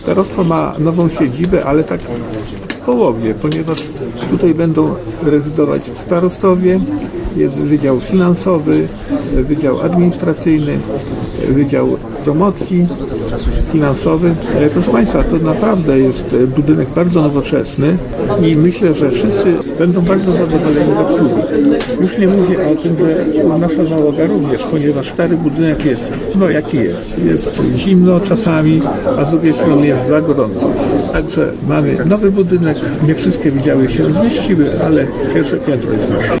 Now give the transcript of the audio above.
Starostwo ma nową siedzibę, ale tak w połowie, ponieważ tutaj będą rezydować starostowie, jest wydział finansowy, wydział administracyjny, wydział promocji finansowy. Proszę Państwa, to naprawdę jest budynek bardzo nowoczesny i myślę, że wszyscy będą bardzo zadowoleni z obsługi. Już nie mówię o tym, że nasza załoga również, ponieważ stary budynek jest, jaki jest. Jest zimno czasami, a z drugiej strony jest za gorąco. Także mamy nowy budynek, nie wszystkie wydziały się zmieściły, ale pierwsze piętro jest nasze.